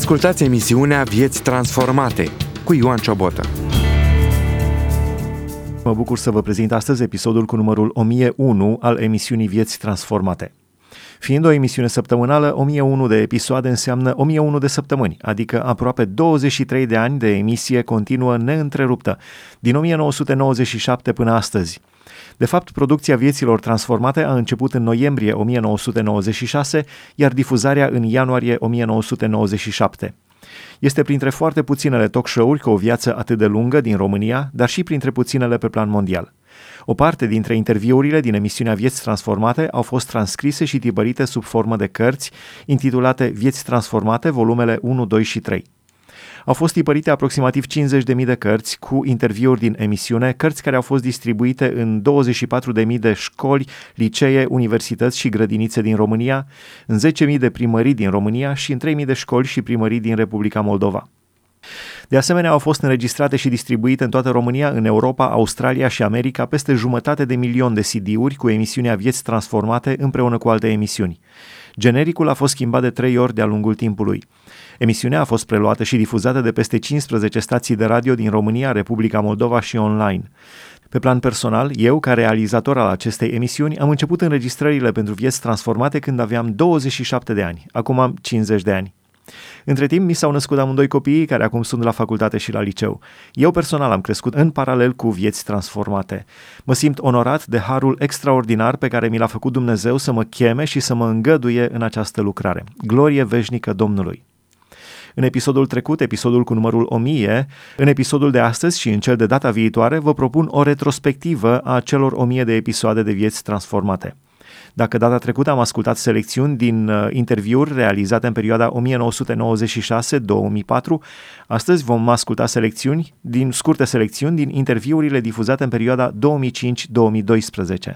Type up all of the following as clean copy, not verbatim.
Ascultați emisiunea Vieți Transformate cu Ioan Ciobotă. Mă bucur să vă prezint astăzi episodul cu numărul 1001 al emisiunii Vieți Transformate. Fiind o emisiune săptămânală, 1001 de episoade înseamnă 1001 de săptămâni, adică aproape 23 de ani de emisie continuă neîntreruptă, din 1997 până astăzi. De fapt, producția Vieților Transformate a început în noiembrie 1996, iar difuzarea în ianuarie 1997. Este printre foarte puținele talk show-uri cu o viață atât de lungă din România, dar și printre puținele pe plan mondial. O parte dintre interviurile din emisiunea Vieți Transformate au fost transcrise și tipărite sub formă de cărți, intitulate Vieți Transformate, volumele 1, 2 și 3. Au fost tipărite aproximativ 50.000 de cărți cu interviuri din emisiune, cărți care au fost distribuite în 24.000 de școli, licee, universități și grădinițe din România, în 10.000 de primării din România și în 3.000 de școli și primării din Republica Moldova. De asemenea, au fost înregistrate și distribuite în toată România, în Europa, Australia și America peste 500.000 de CD-uri cu emisiunea Vieți Transformate împreună cu alte emisiuni. Genericul a fost schimbat de 3 ori de-a lungul timpului. Emisiunea a fost preluată și difuzată de peste 15 stații de radio din România, Republica Moldova și online. Pe plan personal, eu, ca realizator al acestei emisiuni, am început înregistrările pentru Vieți Transformate când aveam 27 de ani, acum am 50 de ani. Între timp, mi s-au născut amândoi copiii care acum sunt la facultate și la liceu. Eu personal am crescut în paralel cu Vieți Transformate. Mă simt onorat de harul extraordinar pe care mi l-a făcut Dumnezeu să mă cheme și să mă îngăduie în această lucrare. Glorie veșnică Domnului! În episodul trecut, episodul cu numărul 1000, în episodul de astăzi și în cel de data viitoare, vă propun o retrospectivă a celor 1000 de episoade de Vieți Transformate. Dacă data trecută am ascultat selecțiuni din interviuri realizate în perioada 1996-2004, astăzi vom asculta scurte selecțiuni din interviurile difuzate în perioada 2005-2012.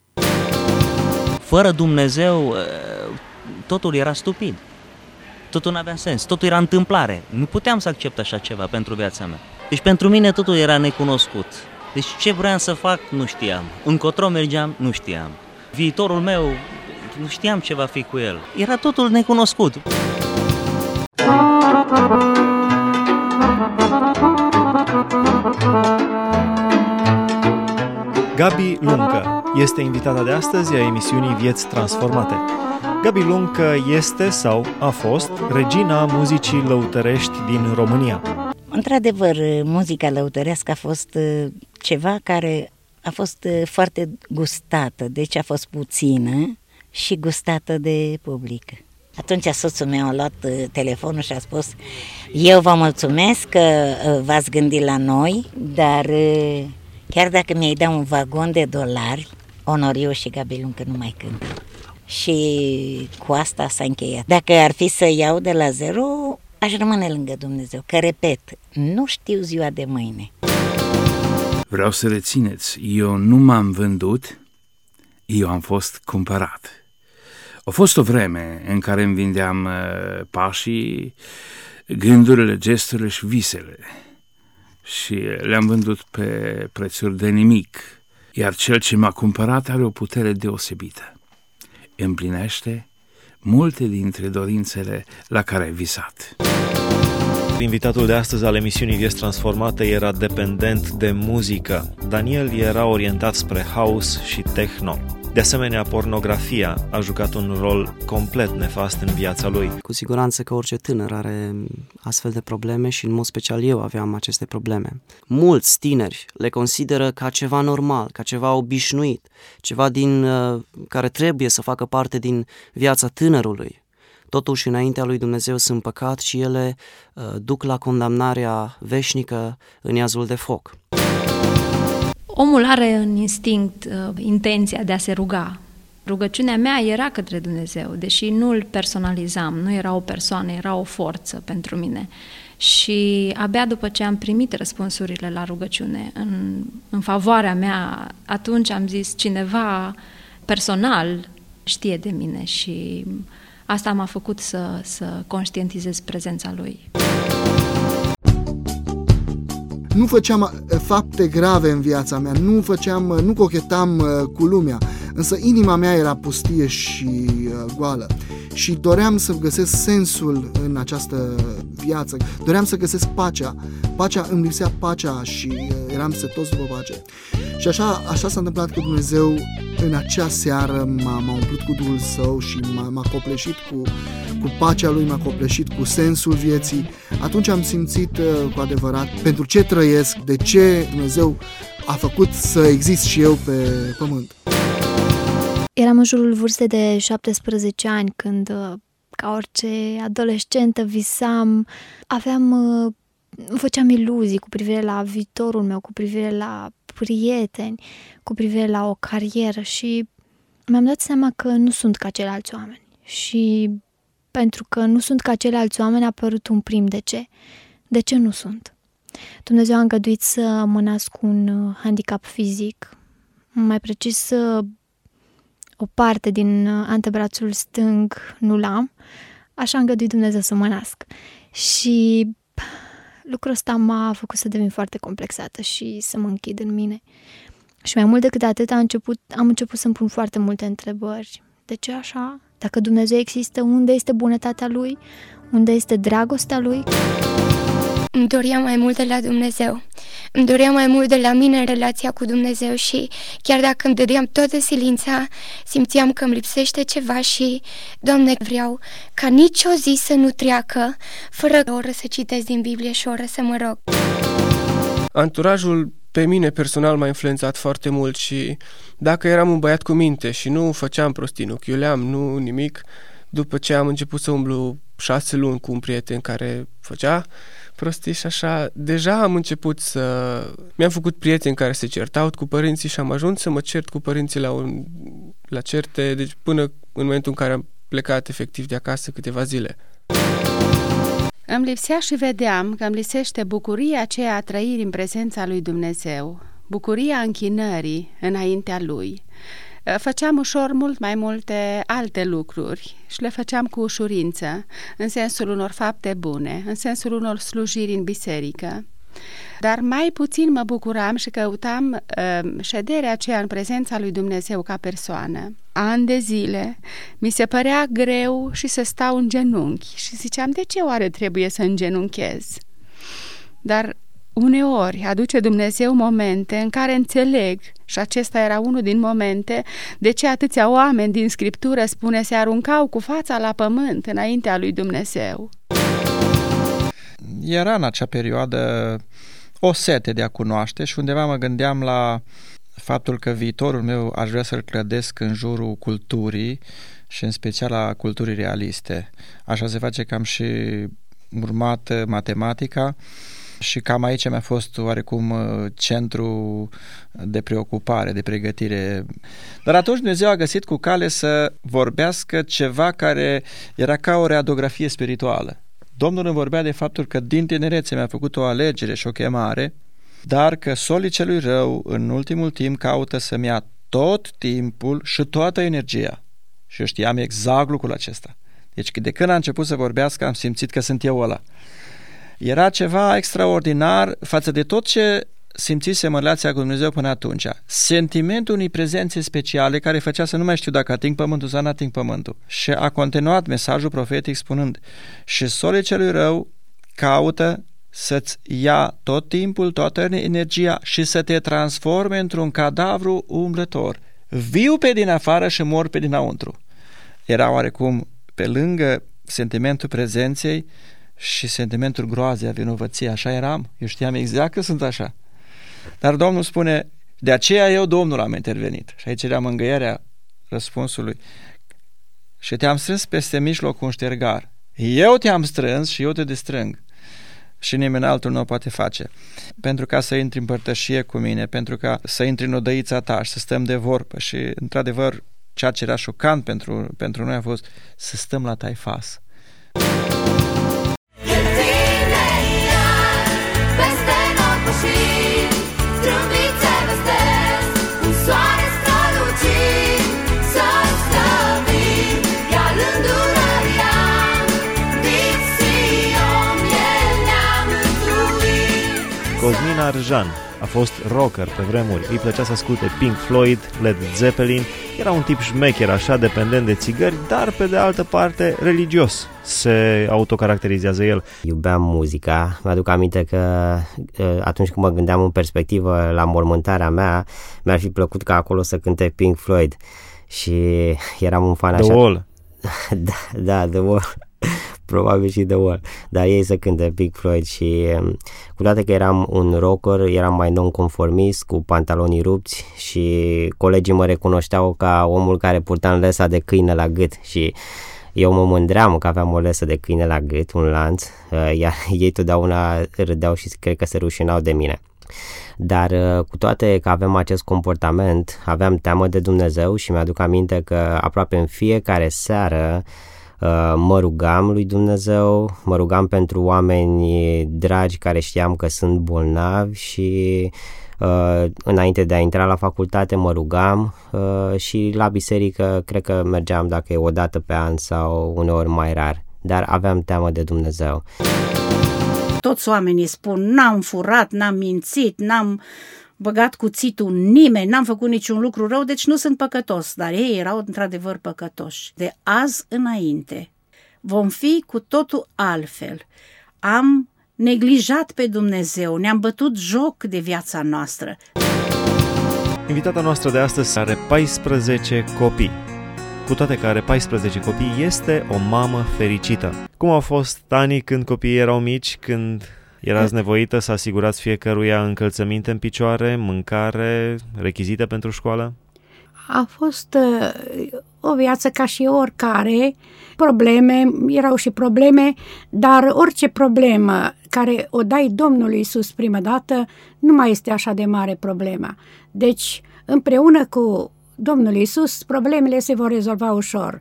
Fără Dumnezeu, totul era stupid. Totul nu avea sens, totul era întâmplare. Nu puteam să accept așa ceva pentru viața mea. Deci pentru mine totul era necunoscut. Deci ce vreau să fac, nu știam. Încotro mergeam, nu știam. Viitorul meu, nu știam ce va fi cu el. Era totul necunoscut. Gabi Luncă este invitata de astăzi a emisiunii Vieți Transformate. Gabi Luncă este sau a fost regina muzicii lăutărești din România. Într-adevăr, muzica lăutărească a fost ceva care a fost foarte gustată, deci a fost puțină și gustată de public. Atunci soțul meu a luat telefonul și a spus: eu vă mulțumesc că v-ați gândit la noi, dar chiar dacă mi-ai dat un vagon de dolari, Onoriu și Gabi Luncă nu mai cântă. Și cu asta s-a încheiat. Dacă ar fi să iau de la zero, aș rămâne lângă Dumnezeu, că, repet, nu știu ziua de mâine. Vreau să rețineți, eu nu m-am vândut, eu am fost cumpărat. A fost o vreme în care îmi vindeam pașii, gândurile, gesturile și visele și le-am vândut pe prețuri de nimic, iar cel ce m-a cumpărat are o putere deosebită. Împlinește multe dintre dorințele la care ai visat. Invitatul de astăzi al emisiunii Vieți Transformate era dependent de muzică. Daniel era orientat spre house și techno. De asemenea, pornografia a jucat un rol complet nefast în viața lui. Cu siguranță că orice tânăr are astfel de probleme și în mod special eu aveam aceste probleme. Mulți tineri le consideră ca ceva normal, ca ceva obișnuit, ceva care trebuie să facă parte din viața tânărului. Totuși, înaintea lui Dumnezeu sunt păcat și ele duc la condamnarea veșnică în iazul de foc. Omul are în instinct intenția de a se ruga. Rugăciunea mea era către Dumnezeu, deși nu îl personalizam, nu era o persoană, era o forță pentru mine. Și abia după ce am primit răspunsurile la rugăciune în favoarea mea, atunci am zis: cineva personal știe de mine și asta m-a făcut să conștientizez prezența lui. Nu făceam fapte grave în viața mea, nu cochetam cu lumea, însă inima mea era pustie și goală. și doream să găsesc sensul în această viață, doream să găsesc pacea, îmi lipsea pacea și eram setos după pace. Și așa s-a întâmplat că Dumnezeu în acea seară m-a umplut cu Duhul Său și m-a copleșit cu pacea Lui, m-a copleșit cu sensul vieții. Atunci am simțit cu adevărat pentru ce trăiesc, de ce Dumnezeu a făcut să exist și eu pe pământ. Eram în jurul vârstei de 17 ani când, ca orice adolescentă, visam, făceam iluzii cu privire la viitorul meu, cu privire la prieteni, cu privire la o carieră și mi-am dat seama că nu sunt ca ceilalți oameni. Și pentru că nu sunt ca ceilalți oameni a apărut un prim de ce. De ce nu sunt? Dumnezeu a îngăduit să mă nasc cu un handicap fizic, mai precis o parte din antebrațul stâng nu l-am, așa a îngăduit Dumnezeu să mă nasc. Și lucrul ăsta m-a făcut să devin foarte complexată și să mă închid în mine. Și mai mult decât atât am început să-mi pun foarte multe întrebări. De ce așa? Dacă Dumnezeu există, unde este bunătatea Lui? Unde este dragostea Lui? Îmi doream mai mult de la Dumnezeu. Îmi doream mai mult de la mine în relația cu Dumnezeu și chiar dacă îmi dădeam toată silința, simțeam că îmi lipsește ceva și, Doamne, vreau ca nici o zi să nu treacă fără o oră să citesc din Biblie și o oră să mă rog. Anturajul pe mine personal m-a influențat foarte mult și dacă eram un băiat cu minte și nu făceam prostii, nu chiuleam, nu nimic, după ce am început să umblu 6 luni cu un prieten care făcea prostii și așa, deja am început mi-am făcut prieteni care se certau cu părinții și am ajuns să mă cert cu părinții la certe, deci până în momentul în care am plecat efectiv de acasă câteva zile. Îmi lipsea și vedeam că îmi lipsește bucuria aceea a trăirii în prezența lui Dumnezeu, bucuria închinării înaintea Lui. Făceam ușor mult mai multe alte lucruri și le făceam cu ușurință, în sensul unor fapte bune, în sensul unor slujiri în biserică. Dar mai puțin mă bucuram și căutam șederea aceea în prezența lui Dumnezeu ca persoană. Ani de zile mi se părea greu și să stau în genunchi și ziceam, de ce oare trebuie să îngenunchez? Dar uneori aduce Dumnezeu momente în care înțeleg, și acesta era unul din momente, de ce atâția oameni din Scriptură, spune, se aruncau cu fața la pământ înaintea lui Dumnezeu. Era în acea perioadă o sete de a cunoaște și undeva mă gândeam la faptul că viitorul meu aș vrea să-l clădesc în jurul culturii și în special a culturii realiste. Așa se face că am și urmat matematica și cam aici mi-a fost oarecum centru de preocupare, de pregătire. Dar atunci Dumnezeu a găsit cu cale să vorbească ceva care era ca o radiografie spirituală. Domnul îmi vorbea de faptul că din tinerețe mi-a făcut o alegere și o chemare, dar că solii celui rău în ultimul timp caută să-mi ia tot timpul și toată energia. Și eu știam exact lucrul acesta. Deci de când a început să vorbească am simțit că sunt eu ăla. Era ceva extraordinar față de tot ce simțisem în relația cu Dumnezeu până atunci. Sentimentul unei prezențe speciale care făcea să nu mai știu dacă ating pământul sau nu ating pământul. Și a continuat mesajul profetic spunând: și solii celui rău caută să-ți ia tot timpul, toată energia și să te transforme într-un cadavru umblător, viu pe din afară și mor pe dinăuntru. Era oarecum pe lângă sentimentul prezenței și sentimentul groazei, a vinovăției. Așa eram, eu știam exact că sunt așa. Dar Domnul spune, de aceea eu, Domnul, am intervenit. Și aici era mângâierea răspunsului. Și te-am strâns peste mijloc cu un ștergar. Eu te-am strâns și eu te destrâng. Și nimeni altul nu o poate face. Pentru ca să intri în părtășie cu mine, pentru ca să intri în odăița ta și să stăm de vorbă. Și, într-adevăr, ceea ce era șocant pentru noi a fost să stăm la taifas. Cosmin Arjan a fost rocker pe vremuri. Îi plăcea să asculte Pink Floyd, Led Zeppelin. Era un tip șmecher, așa, dependent de țigări, dar pe de altă parte religios. Se autocaracterizează el. Iubeam muzica. Mi-aduc aminte că atunci când mă gândeam în perspectivă la mormântarea mea, mi-ar fi plăcut ca acolo să cânte Pink Floyd. Și eram un fan așa. The Wall. Da, The Wall. Probabil și The Wall. Dar ei să cânte Pink Floyd și cu toate că eram un rocker, eram mai nonconformist, cu pantalonii rupți și colegii mă recunoșteau ca omul care purta lesa de câine la gât și eu mă mândream că aveam o lesă de câine la gât, un lanț, iar ei totdeauna râdeau și cred că se rușinau de mine. Dar cu toate că avem acest comportament, aveam teamă de Dumnezeu și mi-aduc aminte că aproape în fiecare seară mă rugam lui Dumnezeu, mă rugam pentru oameni dragi care știam că sunt bolnavi și înainte de a intra la facultate mă rugam și la biserică cred că mergeam dacă e o dată pe an sau uneori mai rar, dar aveam teamă de Dumnezeu. Toți oamenii spun, n-am furat, n-am mințit, n-am băgat cuțitul nimeni, n-am făcut niciun lucru rău, deci nu sunt păcătos, dar ei erau într-adevăr păcătoși. De azi înainte vom fi cu totul altfel. Am neglijat pe Dumnezeu, ne-am bătut joc de viața noastră. Invitata noastră de astăzi are 14 copii. Cu toate că are 14 copii, este o mamă fericită. Cum au fost anii când copiii erau mici, când erați nevoită să asigurați fiecăruia încălțăminte în picioare, mâncare, rechizite pentru școală? A fost o viață ca și oricare, probleme, erau și probleme, dar orice problemă care o dai Domnului Iisus prima dată, nu mai este așa de mare problema. Deci, împreună cu Domnul Iisus, problemele se vor rezolva ușor.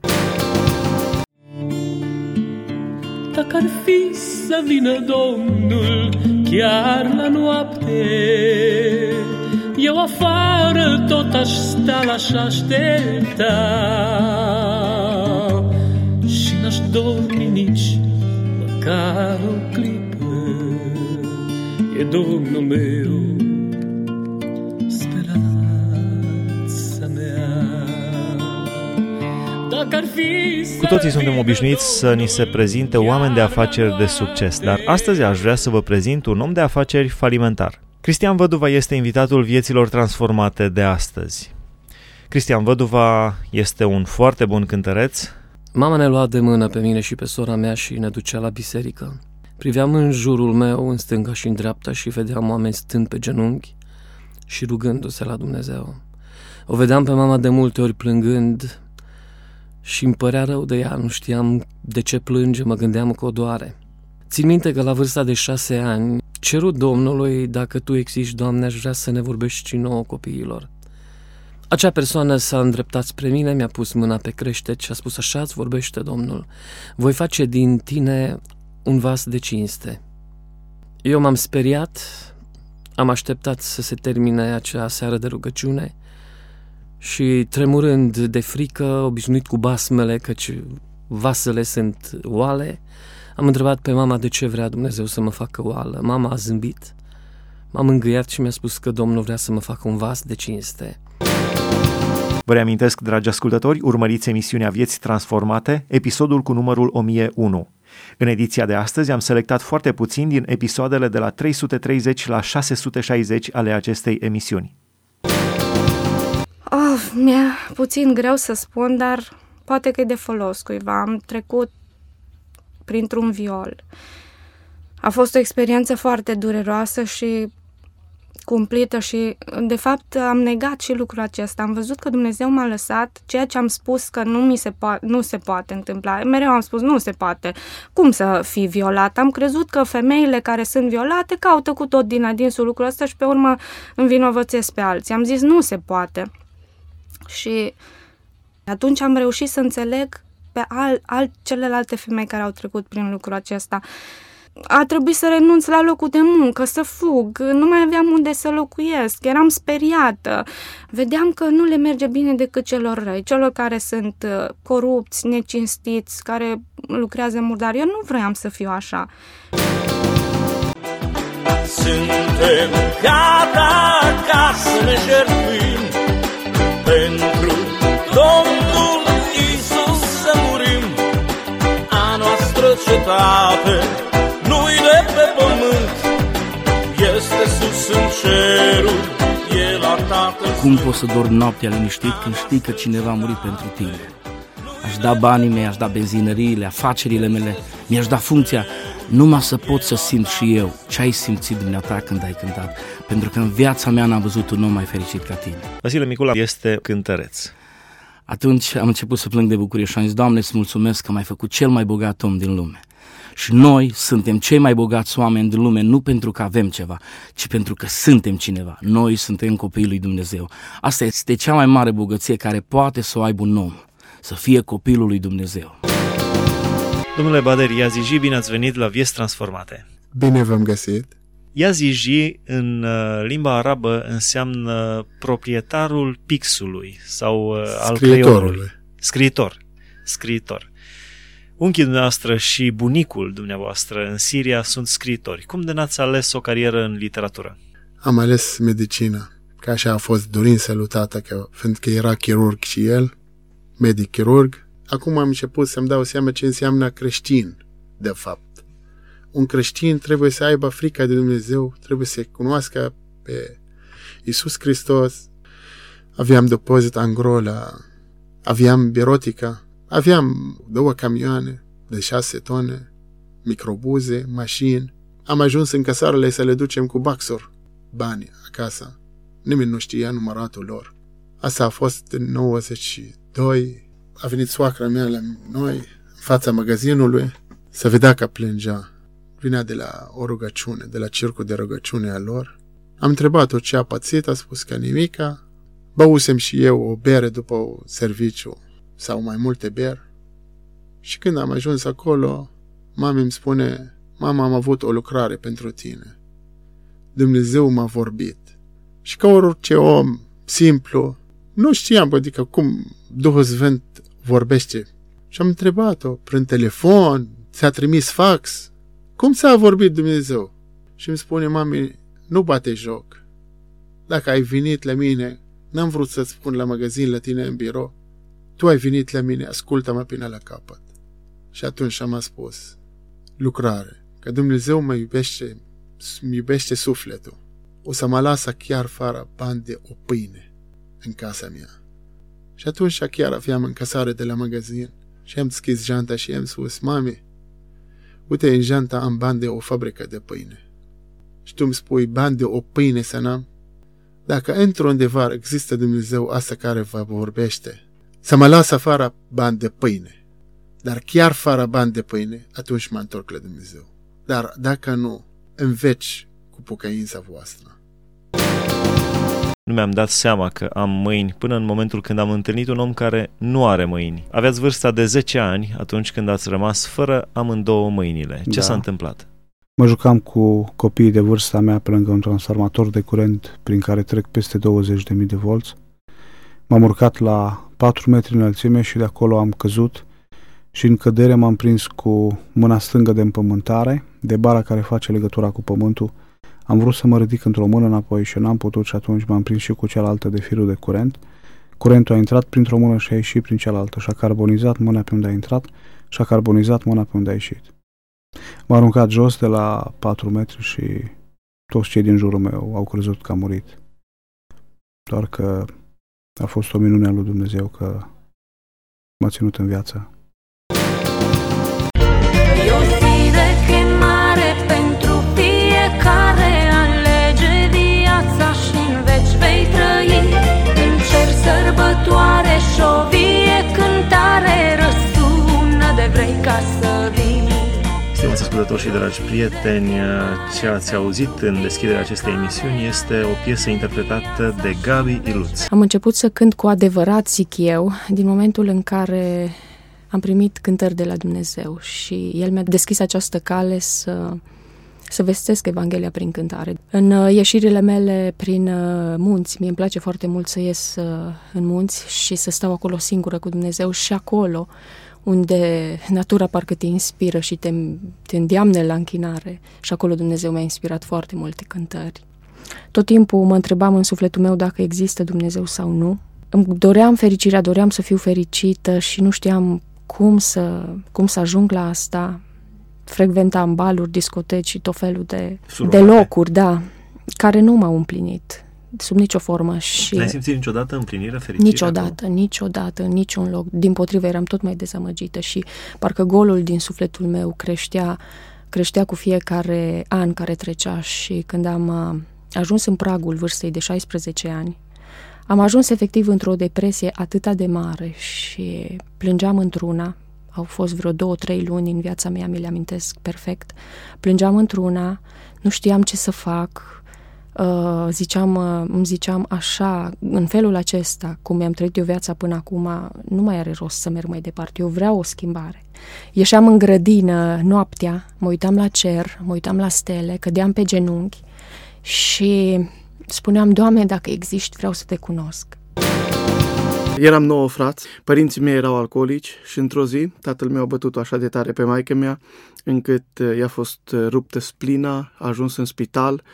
Dacă ar fi să vină Domnul chiar la noapte, eu afară tot aș sta, l-aș aștepta și n-aș dormi nici măcar o clipă. E Domnul meu, speranța mea. Dacă ar fi Cu toții suntem obișnuiți să ni se prezinte oameni de afaceri de succes, dar astăzi aș vrea să vă prezint un om de afaceri falimentar. Cristian Văduva este invitatul Vieților Transformate de astăzi. Cristian Văduva este un foarte bun cântăreț. Mama ne lua de mână pe mine și pe sora mea și ne ducea la biserică. Priveam în jurul meu, în stânga și în dreapta și vedeam oameni stând pe genunchi și rugându-se la Dumnezeu. O vedeam pe mama de multe ori plângând și îmi părea rău de ea, nu știam de ce plânge, mă gândeam că o doare. Țin minte că la vârsta de 6 ani, cerut Domnului, dacă Tu existi, Doamne, aș vrea să ne vorbești și nouă copiilor. Acea persoană s-a îndreptat spre mine, mi-a pus mâna pe creștet și a spus: așa îți vorbește Domnul, voi face din tine un vas de cinste. Eu m-am speriat, am așteptat să se termine acea seară de rugăciune și, tremurând de frică, obișnuit cu basmele, căci vasele sunt oale, am întrebat pe mama de ce vrea Dumnezeu să mă facă oală. Mama a zâmbit, m-am îngâiat și mi-a spus că Domnul vrea să mă facă un vas de cinste. Vă reamintesc, dragi ascultători, urmăriți emisiunea Vieți Transformate, episodul cu numărul 1001. În ediția de astăzi am selectat foarte puțin din episoadele de la 330 la 660 ale acestei emisiuni. Mi-e puțin greu să spun, dar poate că e de folos cuiva. Am trecut printr-un viol. A fost o experiență foarte dureroasă și cumplită și, de fapt, am negat și lucrul acesta. Am văzut că Dumnezeu m-a lăsat, ceea ce am spus că nu se poate întâmpla. Mereu am spus, nu se poate. Cum să fii violat? Am crezut că femeile care sunt violate caută cu tot din adinsul lucrul ăsta și pe urmă învinovățesc pe alții. Am zis, nu se poate. Și atunci am reușit să înțeleg pe celelalte femei care au trecut prin lucrul acesta. A trebuit să renunț la locul de muncă, să fug, nu mai aveam unde să locuiesc, eram speriată. Vedeam că nu le merge bine decât celor răi, celor care sunt corupți, necinstiți, care lucrează murdar. Eu nu vroiam să fiu așa. Suntem gata ca să ne jertfim pentru Domnul Iisus să murim. A noastră cetate nu-i de pe pământ, este sus în cerul, e la Tatăl. Cum poți să dormi noaptea liniștit când știi că cineva a murit pentru tine? Aș da banii mei, aș da benzinăriile, afacerile mele, mi-aș da funcția, numai să pot să simt și eu ce ai simțit dumneata când ai cântat, pentru că în viața mea n-am văzut un om mai fericit ca tine. Vasile Micula este cântăreț. Atunci am început să plâng de bucurie și am zis, Doamne, îți mulțumesc că m-ai făcut cel mai bogat om din lume. Și noi suntem cei mai bogați oameni din lume, nu pentru că avem ceva, ci pentru că suntem cineva. Noi suntem copiii lui Dumnezeu. Asta este cea mai mare bogăție care poate să o aibă un om, să fie copilul lui Dumnezeu. Domnule Bader Yazigi, bine ați venit la Vieți Transformate. Bine v-am găsit. Yazigi în limba arabă înseamnă proprietarul pixului sau al creionului. Scriitor. Unchii dumneavoastră și bunicul dumneavoastră în Siria sunt scriitori. Cum de n-ați ales o carieră în literatură? Am ales medicina, că așa a fost dorința lui tata, fiindcă era chirurg și el, medic-chirurg. Acum am început să-mi dau seama ce înseamnă creștin, de fapt. Un creștin trebuie să aibă frica de Dumnezeu, trebuie să cunoască pe Iisus Hristos. Aveam depozit Angrola, aveam Birotica, aveam 2 camioane de 6 tone, microbuze, mașini. Am ajuns în căsarele să le ducem cu baxuri bani acasă. Nimeni nu știa număratul lor. Asta a fost în 92. A venit soacra mea la noi, în fața magazinului, să vedea că plângea. Vinea de la o rugăciune, de la circul de rugăciune a lor. Am întrebat-o ce a pățit, a spus că nimica. Băusem și eu o bere după un serviciu sau mai multe beri. Și când am ajuns acolo, mama îmi spune, mama, am avut o lucrare pentru tine. Dumnezeu m-a vorbit. Și ca orice om simplu, nu știam, adică cum Duhul Sfânt vorbește. Și am întrebat-o, prin telefon, ți-a trimis fax? Cum ți-a vorbit Dumnezeu? Și îmi spune, mami, nu bate joc. Dacă ai venit la mine, n-am vrut să-ți spun la magazin, la tine în birou. Tu ai venit la mine, ascultă-mă până la capăt. Și atunci am spus, lucrare, că Dumnezeu mă iubește sufletul. O să mă lasă chiar fără bani de o pâine în casa mea. Și atunci chiar aveam încasare de la magazin și am deschis geanta și am spus, mami, uite, în geanta am bani de o fabrică de pâine. Și tu îmi spui, bani de o pâine să n-am? Dacă într-un undeva există Dumnezeu asta care vă vorbește, să mă lasă fără bani de pâine, dar chiar fără bani de pâine, atunci mă întorc la Dumnezeu. Dar dacă nu, în veci cu pocăința voastră. Nu mi-am dat seama că am mâini până în momentul când am întâlnit un om care nu are mâini. Aveați vârsta de 10 ani atunci când ați rămas fără amândouă mâinile. Ce s-a întâmplat? Mă jucam cu copiii de vârsta mea pe lângă un transformator de curent prin care trec peste 20.000 de volți. M-am urcat la 4 metri înălțime și de acolo am căzut și în cădere m-am prins cu mâna stângă de împământare, de bara care face legătura cu pământul. Am vrut să mă ridic într-o mână înapoi și n-am putut și atunci m-am prins și cu cealaltă de firul de curent. Curentul a intrat printr-o mână și a ieșit prin cealaltă și a carbonizat mâna pe unde a intrat și a carbonizat mâna pe unde a ieșit. M-a aruncat jos de la 4 metri și toți cei din jurul meu au crezut că a murit. Doar că a fost o minune a lui Dumnezeu că m-a ținut în viață. E o zi de chemare pentru fiecare, alege viața și în veci vei trăi. În cer sărbătoare și o vie cântare răsună de vrei ca să vii. Stimați ascultători și dragi prieteni, ce ați auzit în deschiderea acestei emisiuni este o piesă interpretată de Gabi Iluț. Am început să cânt cu adevărat, zic eu, din momentul în care am primit cântări de la Dumnezeu și El mi-a deschis această cale să vestesc Evanghelia prin cântare. În ieșirile mele prin munți, mie îmi place foarte mult să ies în munți și să stau acolo singură cu Dumnezeu și acolo, unde natura parcă te inspiră și te îndeamnă la închinare. Și acolo Dumnezeu mi-a inspirat foarte multe cântări. Tot timpul mă întrebam în sufletul meu dacă există Dumnezeu sau nu. Îmi doream fericirea, doream să fiu fericită și nu știam cum să ajung la asta. Frecventam baluri, discoteci și tot felul de locuri, da, care nu m-au împlinit sub nicio formă. Și n-ai simțit niciodată împlinirea, fericirea? Niciodată, în niciun loc. Dimpotrivă, eram tot mai dezamăgită și parcă golul din sufletul meu creștea cu fiecare an care trecea. Și când am ajuns în pragul vârstei de 16 ani, am ajuns efectiv într-o depresie atâta de mare și plângeam într-una. Au fost vreo 2-3 luni în viața mea, mi le amintesc perfect. Plângeam într-una, nu știam ce să fac. Îmi ziceam așa, în felul acesta, cum mi-am trăit eu viața până acum, nu mai are rost să merg mai departe. Eu vreau o schimbare. Ieșeam în grădină noaptea, mă uitam la cer, mă uitam la stele, cădeam pe genunchi și spuneam: Doamne, dacă existi, vreau să te cunosc. Eram 9 frați, părinții mei erau alcoolici și într-o zi tatăl meu a bătut-o așa de tare pe maică mea încât i-a fost ruptă splina, a ajuns în spital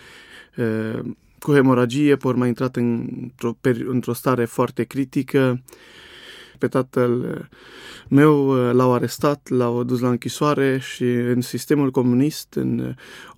cu hemoragie, pe urmă a intrat într-o stare foarte critică. Pe tatăl meu l-au arestat, l-au dus la închisoare și în sistemul comunist, în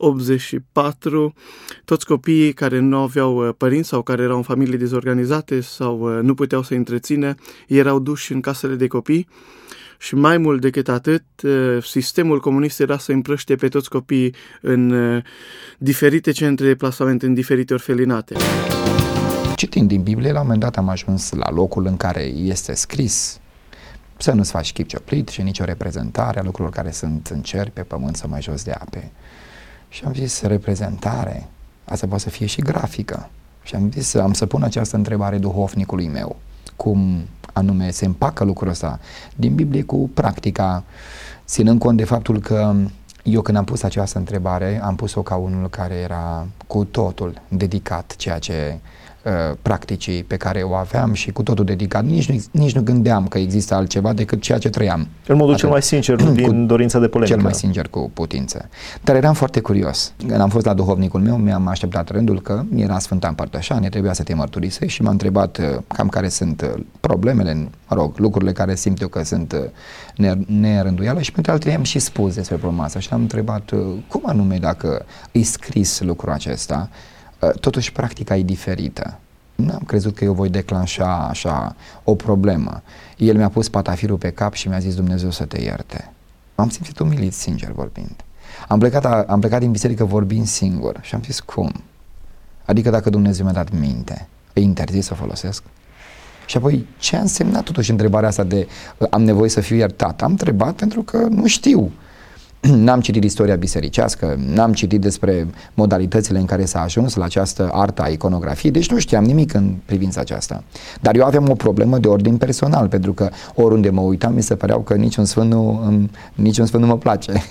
84, toți copiii care nu aveau părinți sau care erau în familii dezorganizate sau nu puteau să întrețină, erau duși în casele de copii. Și mai mult decât atât, sistemul comunist era să împrăștie pe toți copiii în diferite centre de plasament, în diferite orfelinate. Citind din Biblie, la un moment dat am ajuns la locul în care este scris să nu-ți faci chip cioplit și nicio reprezentare a lucrurilor care sunt în cer, pe pământ sau mai jos de ape. Și am zis, reprezentare, asta poate să fie și grafică. Și am zis, am să pun această întrebare duhovnicului meu. Cum anume se împacă lucrul ăsta din Biblie cu practica, ținând cont de faptul că eu când am pus această întrebare, am pus-o ca unul care era cu totul dedicat ceea ce practicii pe care o aveam și cu totul dedicat. Nici nu gândeam că există altceva decât ceea ce trăiam. În modul cel mai sincer, din dorința de polemică. Cel mai sincer cu putință. Dar eram foarte curios. Când am fost la duhovnicul meu, mi-am așteptat rândul că era Sfânta Împărtășanie, trebuia să te mărturisești și m-a întrebat cam care sunt problemele, lucrurile care simt eu că sunt nerânduială și pentru altele am și spus despre problema asta și l-am întrebat cum anume dacă îi scris lucrul acesta. Totuși practica e diferită. Nu am crezut că eu voi declanșa așa o problemă. El mi-a pus patafirul pe cap și mi-a zis Dumnezeu să te ierte. M-am simțit umilit, sincer vorbind. Am plecat din biserică vorbind singur și am zis cum? Adică dacă Dumnezeu mi-a dat minte, e interzis să o folosesc? Și apoi ce a însemnat totuși întrebarea asta de am nevoie să fiu iertat? Am întrebat pentru că nu știu. N-am citit istoria bisericească, n-am citit despre modalitățile în care s-a ajuns la această artă a iconografiei, deci nu știam nimic în privința aceasta. Dar eu aveam o problemă de ordin personal, pentru că oriunde mă uitam, mi se păreau că niciun sfânt nu mă place.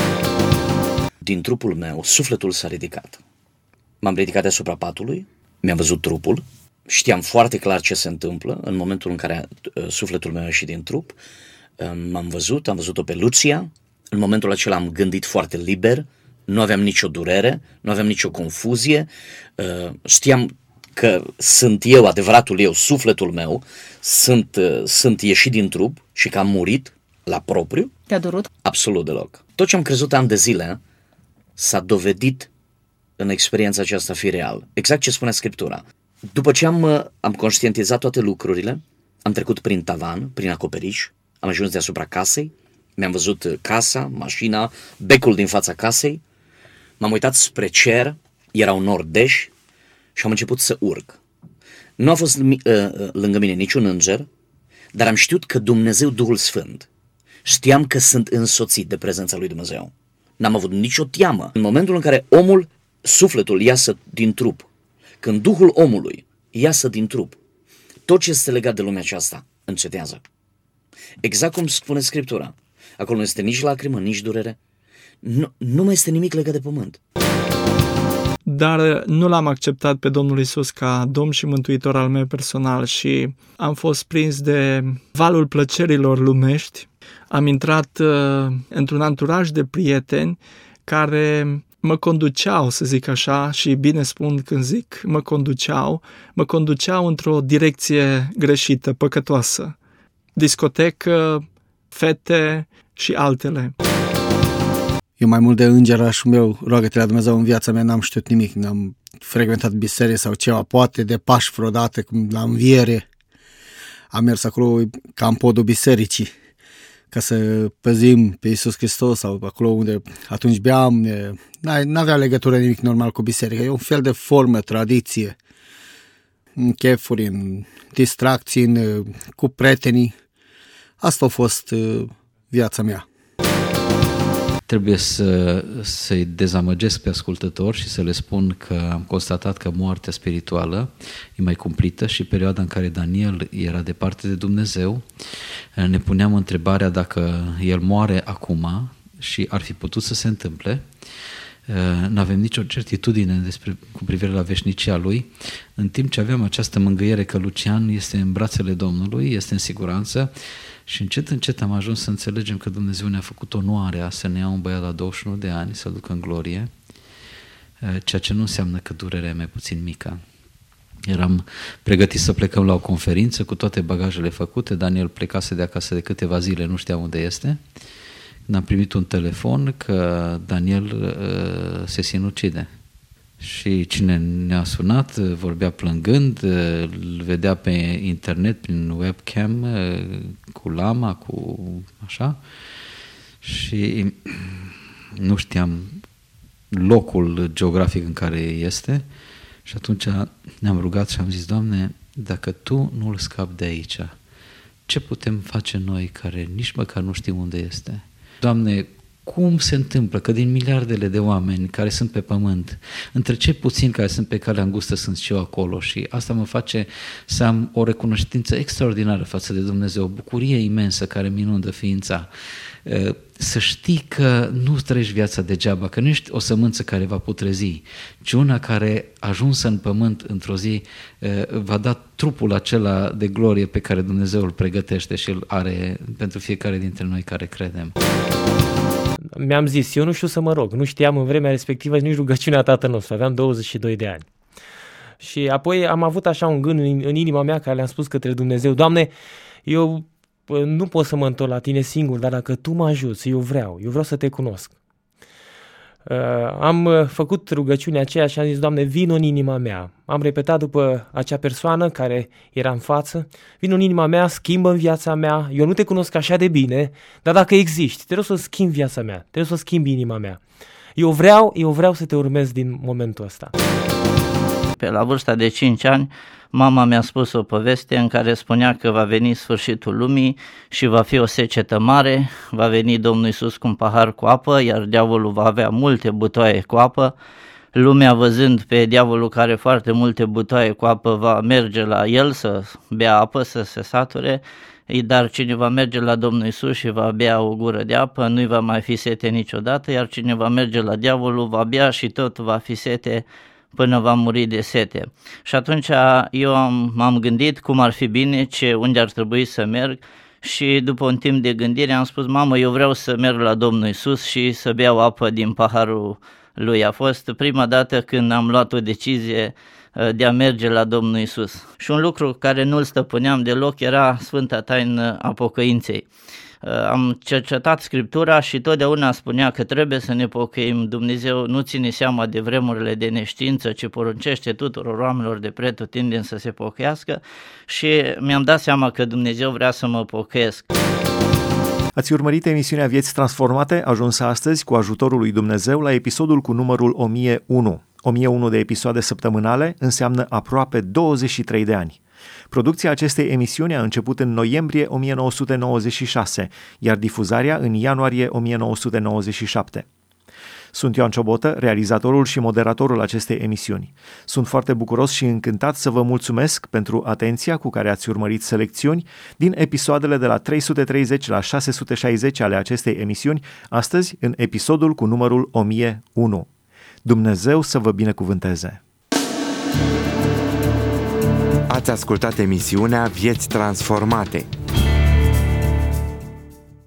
Din trupul meu, sufletul s-a ridicat. M-am ridicat deasupra patului, mi-am văzut trupul, știam foarte clar ce se întâmplă în momentul în care sufletul meu a ieșit din trup. Am văzut-o pe Lucia. În momentul acela am gândit foarte liber, nu aveam nicio durere, nu aveam nicio confuzie, știam că sunt eu, adevăratul eu, sufletul meu, sunt ieșit din trup și că am murit la propriu. Te-a durut? Absolut deloc. Tot ce am crezut ani de zile s-a dovedit în experiența aceasta fi real. Exact ce spunea Scriptura. După ce am conștientizat toate lucrurile, am trecut prin tavan, prin acoperiș, am ajuns deasupra casei, mi-am văzut casa, mașina, becul din fața casei, m-am uitat spre cer, era un nor deș și am început să urc. Nu a fost lângă mine niciun înger, dar am știut că Dumnezeu, Duhul Sfânt, știam că sunt însoțit de prezența lui Dumnezeu. N-am avut nicio teamă. În momentul în care sufletul iasă din trup, când Duhul omului iasă din trup, tot ce este legat de lumea aceasta încetează. Exact cum spune Scriptura. Acolo nu este nici lacrimă, nici durere. Nu mai este nimic legat de pământ. Dar nu l-am acceptat pe Domnul Iisus ca Domn și Mântuitor al meu personal și am fost prins de valul plăcerilor lumești am intrat într-un anturaj de prieteni care mă conduceau, să zic așa, și bine spun când zic mă conduceau într-o direcție greșită, păcătoasă. Discotecă, fete și altele. Eu mai mult de îngerașul meu, roagă-te la Dumnezeu, în viața mea n-am știut nimic, n-am frecventat biserică sau ceva, poate de Paști vreodată, la înviere. Am mers acolo ca în podul bisericii, ca să păzim pe Iisus Hristos sau acolo unde atunci beam, n-avea legătură nimic normal cu biserica, e un fel de formă, tradiție, în chefuri, în distracții, cu prietenii. Asta a fost viața mea. Trebuie să-i dezamăgesc pe ascultători și să le spun că am constatat că moartea spirituală e mai cumplită și perioada în care Daniel era departe de Dumnezeu, ne puneam întrebarea dacă el moare acum și ar fi putut să se întâmple. N-avem nicio certitudine cu privire la veșnicia lui, în timp ce aveam această mângâiere că Lucian este în brațele Domnului, este în siguranță. Și încet, încet am ajuns să înțelegem că Dumnezeu ne-a făcut onoarea să ne ia un băiat la 21 de ani, să-l ducă în glorie, ceea ce nu înseamnă că durerea e mai puțin mică. Eram pregătiți să plecăm la o conferință cu toate bagajele făcute, Daniel plecase de acasă de câteva zile, nu știa unde este. Când am primit un telefon că Daniel se sinucide. Și cine ne-a sunat vorbea plângând, îl vedea pe internet prin webcam cu lama, cu așa, și nu știam locul geografic în care este și atunci ne-am rugat și am zis: Doamne, dacă Tu nu-l scapi de aici, ce putem face noi care nici măcar nu știm unde este? Doamne, cum se întâmplă că din miliardele de oameni care sunt pe pământ, între cei puțini care sunt pe calea îngustă sunt și eu acolo, și asta mă face să am o recunoștință extraordinară față de Dumnezeu, o bucurie imensă care mi inundă ființa. Să știi că nu trăiești viața degeaba, că nu ești o sămânță care va putrezi, ci una care, ajunsă în pământ într-o zi, va da trupul acela de glorie pe care Dumnezeu îl pregătește și îl are pentru fiecare dintre noi care credem. Mi-am zis, eu nu știu să mă rog, nu știam în vremea respectivă nici rugăciunea Tatăl nostru, aveam 22 de ani. Și apoi am avut așa un gând în inima mea care le-am spus către Dumnezeu: Doamne, eu nu pot să mă întorc la Tine singur, dar dacă Tu mă ajuți, eu vreau să Te cunosc. Am făcut rugăciunea aceea și am zis: Doamne, vino în inima mea. Am repetat după acea persoană care era în față: vino în inima mea, schimbă-mi viața mea, eu nu Te cunosc așa de bine, dar dacă existi, Te rog să schimbi viața mea, Te rog să schimbi inima mea. Eu vreau să Te urmez din momentul ăsta. Pe la vârsta de 5 ani, mama mi-a spus o poveste în care spunea că va veni sfârșitul lumii și va fi o secetă mare, va veni Domnul Iisus cu un pahar cu apă, iar diavolul va avea multe butoaie cu apă. Lumea, văzând pe diavolul care are foarte multe butoaie cu apă, va merge la el să bea apă, să se sature, dar cine va merge la Domnul Iisus și va bea o gură de apă, nu-i va mai fi sete niciodată, iar cine va merge la diavolul va bea și tot va fi sete până va muri de sete. Și atunci eu m-am gândit cum ar fi bine, unde ar trebui să merg, și după un timp de gândire am spus: mamă, eu vreau să merg la Domnul Iisus și să beau apă din paharul Lui. A fost prima dată când am luat o decizie de a merge la Domnul Iisus. Și un lucru care nu-l stăpâneam deloc era Sfânta Taină a Pocăinței. Am cercetat Scriptura și totdeauna spunea că trebuie să ne pocăim. Dumnezeu nu ține seama de vremurile de neștiință, ci poruncește tuturor oamenilor de pretutindeni să se pocăiască, și mi-am dat seama că Dumnezeu vrea să mă pocăiesc. Ați urmărit emisiunea Vieți Transformate, ajunsă astăzi cu ajutorul lui Dumnezeu la episodul cu numărul 1001. 1001 de episoade săptămânale înseamnă aproape 23 de ani. Producția acestei emisiuni a început în noiembrie 1996, iar difuzarea în ianuarie 1997. Sunt Ioan Ciobotă, realizatorul și moderatorul acestei emisiuni. Sunt foarte bucuros și încântat să vă mulțumesc pentru atenția cu care ați urmărit selecțiuni din episoadele de la 330 la 660 ale acestei emisiuni, astăzi în episodul cu numărul 1001. Dumnezeu să vă binecuvânteze! Ați ascultat emisiunea Vieți Transformate,